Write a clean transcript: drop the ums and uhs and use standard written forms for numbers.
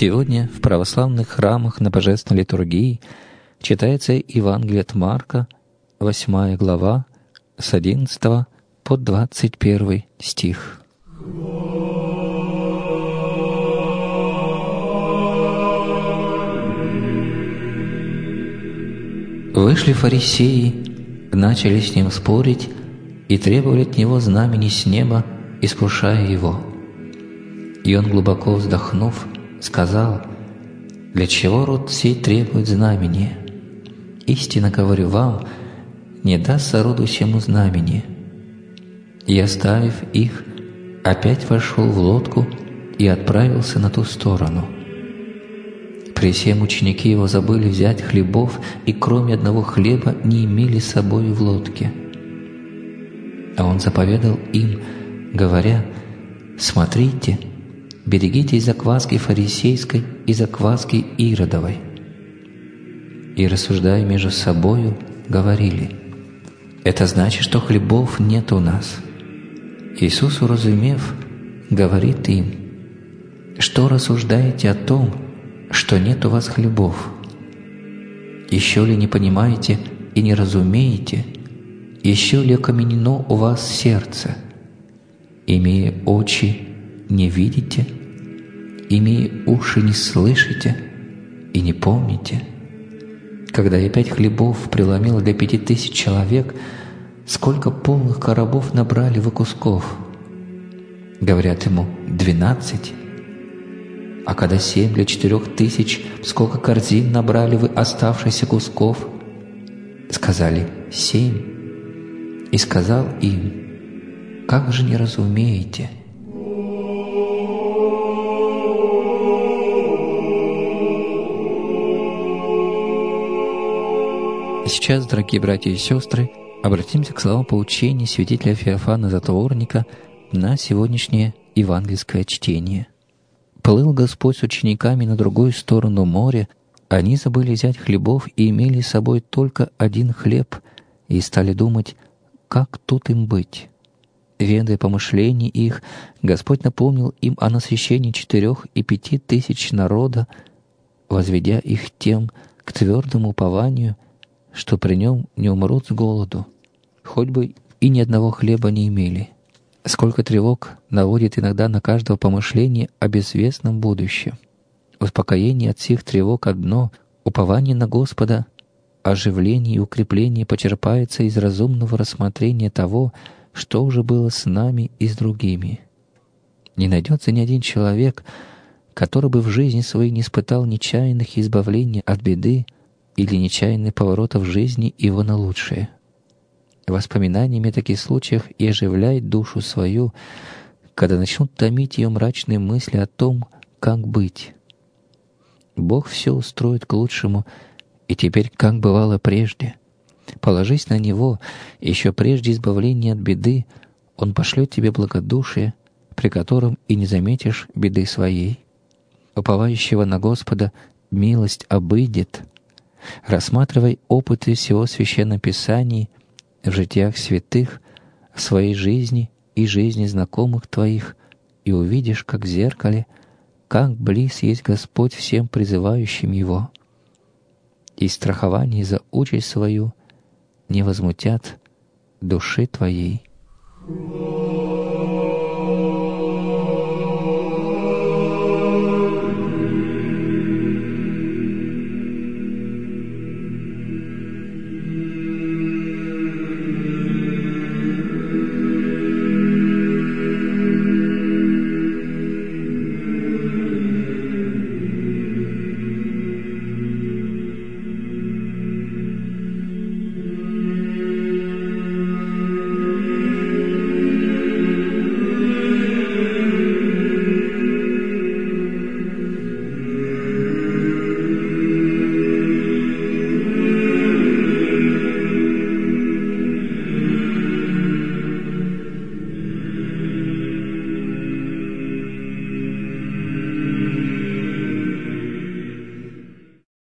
Сегодня в православных храмах на Божественной литургии читается Евангелие от Марка, 8 глава, с 11 по 21 стих. Вышли фарисеи, начали с ним спорить и требовали от него знамени с неба, искушая его. И он, глубоко вздохнув, сказал: «Для чего род сей требует знамения? Истинно говорю вам, не дастся роду сему знамение». И, оставив их, опять вошел в лодку и отправился на ту сторону. При сем ученики его забыли взять хлебов, и кроме одного хлеба не имели с собой в лодке. А он заповедал им, говоря: «Смотрите, берегитесь закваски фарисейской и закваски Иродовой». И, рассуждая между собою, говорили: «Это значит, что хлебов нет у нас». Иисус, уразумев, говорит им: «Что рассуждаете о том, что нет у вас хлебов? Еще ли не понимаете и не разумеете? Еще ли окаменено у вас сердце? Имея очи, не видите? Имея уши, не слышите и не помните? Когда я 5 хлебов преломил для 5000 человек, сколько полных коробов набрали вы кусков?» Говорят ему: 12. А когда 7 для 4000, сколько корзин набрали вы оставшихся кусков? Сказали: 7. И сказал им: как же не разумеете? Сейчас, дорогие братья и сестры, обратимся к словам поучения святителя Феофана Затворника на сегодняшнее евангельское чтение. «Плыл Господь с учениками на другую сторону моря, они забыли взять хлебов и имели с собой только один хлеб, и стали думать, как тут им быть. Ведая помышлений их, Господь напомнил им о насыщении 4 и 5 тысяч народа, возведя их тем к твердому упованию, что при нем не умрут с голоду, хоть бы и ни одного хлеба не имели». Сколько тревог наводит иногда на каждого помышление о безвестном будущем. Успокоение от всех тревог одно — упование на Господа, оживление и укрепление почерпается из разумного рассмотрения того, что уже было с нами и с другими. Не найдется ни один человек, который бы в жизни своей не испытал нечаянных избавлений от беды или нечаянных поворотов жизни его на лучшее. Воспоминаниями о таких случаях и оживляет душу свою, когда начнут томить ее мрачные мысли о том, как быть. Бог все устроит к лучшему, и теперь, как бывало прежде. Положись на Него, еще прежде избавления от беды, Он пошлет тебе благодушие, при котором и не заметишь беды своей. Уповающего на Господа милость обыдет. Рассматривай опыты всего Священного Писания в житиях святых, в своей жизни и жизни знакомых твоих, и увидишь, как в зеркале, как близ есть Господь всем призывающим Его. И страхование за участь свою не возмутят души твоей.